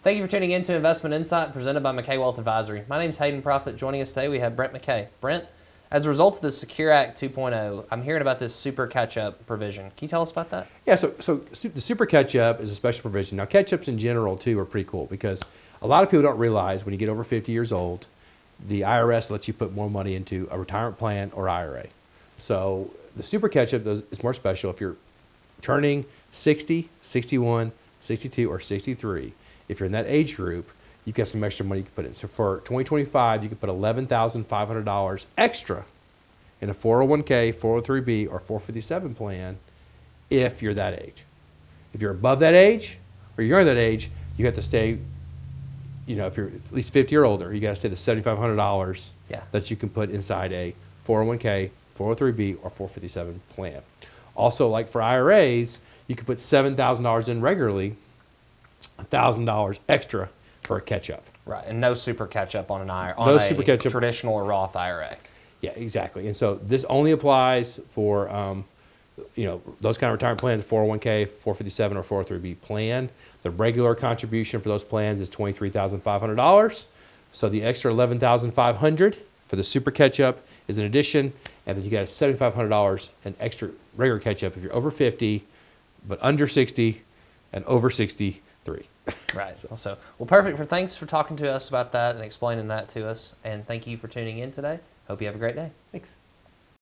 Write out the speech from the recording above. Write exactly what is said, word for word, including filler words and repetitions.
Thank you for tuning in to Investment Insight presented by McKay Wealth Advisory. My name is Hayden Profit. Joining us today, we have Brent McKay. Brent, as a result of the Secure Act two point oh, I'm hearing about this super catch-up provision. Can you tell us about that? Yeah, so so su- the super catch-up is a special provision. Now, catch-ups in general, too, are pretty cool because a lot of people don't realize when you get over fifty years old, the I R S lets you put more money into a retirement plan or I R A. So the super catch-up is more special if you're turning sixty, sixty-one, sixty-two, or sixty-three. If you're in that age group, you've got some extra money you can put in. So for twenty twenty-five, you can put eleven thousand five hundred dollars extra in a four oh one k, four oh three b, or four fifty-seven plan if you're that age. If you're above that age or you're under that age, you have to stay, you know, if you're at least fifty or older, you got to stay the seven thousand five hundred dollars Yeah. that you can put inside a four oh one k, four oh three b, or four fifty-seven plan. Also, like for I R As, you can put seven thousand dollars in regularly, one thousand dollars extra for a catch-up. Right, and no super catch-up on an I R A, on No a super catch-up. traditional or Roth I R A. Yeah, exactly. And so this only applies for, um, you know, those kind of retirement plans, four oh one k, four fifty-seven, or four oh three b plan. The regular contribution for those plans is twenty-three thousand five hundred dollars. So the extra eleven thousand five hundred dollars for the super catch-up is an addition, and then you got seven thousand five hundred dollars in extra regular catch-up if you're over fifty, but under sixty, and over sixty-three. Right. So, so, well, perfect. For thanks for talking to us about that and explaining that to us. And thank you for tuning in today. Hope you have a great day. Thanks.